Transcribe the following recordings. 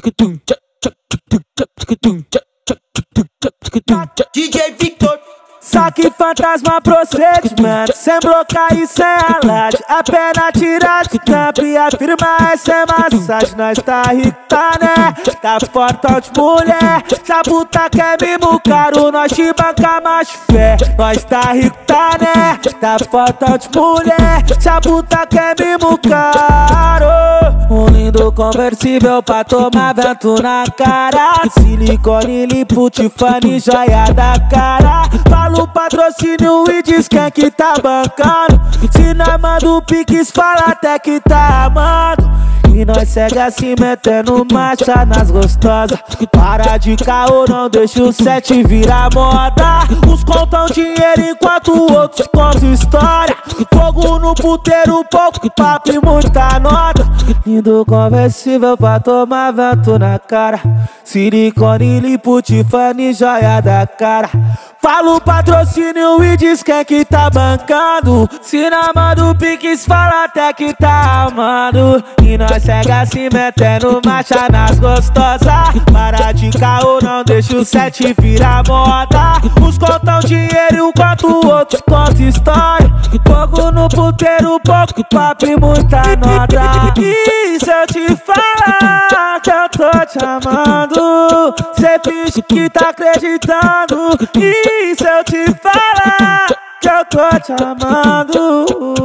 DJ Victor. Saque fantasma procedimento, sem blocar e sem alarde. A perna tira de tampa e afirma essa é massagem. Nós tá rico, tá né? Tá fortão de mulher. Se a puta quer mimo caro, nós te banca mais fé. Nós tá rico, tá né? Tá fortão de mulher. Se a puta quer mimo caro. Um lindo conversível pra tomar vento na cara. Silicone, lipo, Tiffany, joia da cara. Fala o patrocínio e diz quem que tá bancando. Se nós manda o Pix, fala até que tá amando. E nós segue assim metendo marcha nas gostosas. Para de caô, não deixa o set virar moda. Uns contam dinheiro enquanto outros contam história. Fogo no puteiro, pouco papo e muita nota. Lindo conversível pra tomar vento na cara. Silicone, lipo, Tiffany, joia da cara. Fala o patrocínio e diz quem que tá bancando. Se não manda o Pix, fala até que tá amando. E nós segue assim metendo marcha nas gostosas. Para de caô, não deixa o set virar moda. Uns contam dinheiro enquanto outros contam história. Fogo no puteiro, pouco papo e muita nota. E se eu te falar que eu tô te amando, cê finge que tá acreditando. E se eu te falar que eu tô te amando,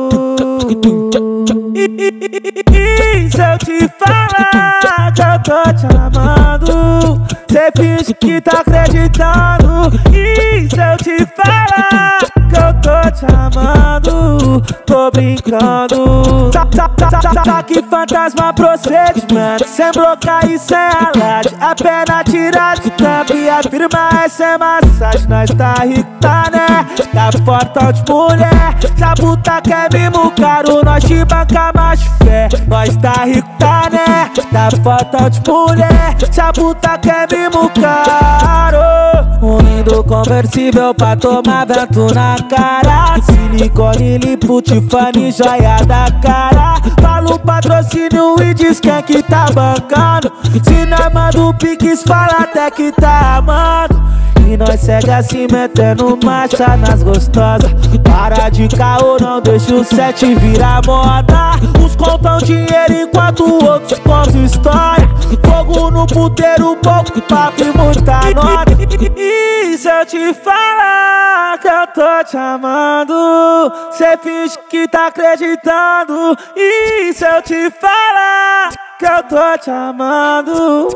e se eu te falar que eu tô te amando, cê finge que tá acreditando. E se eu te falar que eu tô te amando, tô brincando. Saque fantasma procedimento, sem blocar e sem alarde. A perna tira de tampa e afirma essa é massagem. Nós tá rico, tá né? Tá fortão de mulher. Se a puta quer mimo caro, nós te banca mais fé. Nós tá rico, tá né? Tá fortão de mulher. Se a puta quer mimo caro. Um lindo conversível pra tomar vento na cara. Silicone, lipo, Tiffany, joia da cara. Fala o patrocínio e diz quem que tá bancando. Se nós manda o Pix, fala até que tá amando. E nós segue assim metendo marcha nas gostosas. Para de caô, não deixa o set virar moda. Uns contam dinheiro enquanto outros contam história. Fogo no puteiro, pouco papo e muita nota. E se eu te falar que eu tô te amando, cê finge que tá acreditando. E se eu te falar que eu tô te amando,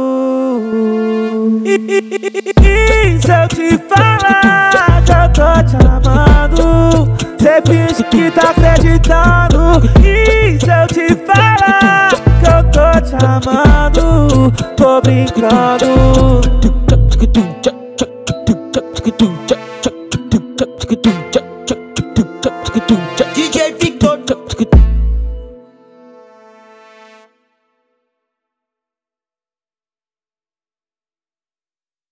e se eu te falar que eu tô te amando, cê finge que tá acreditando. E se eu te falar que eu tô te amando, tô brincando.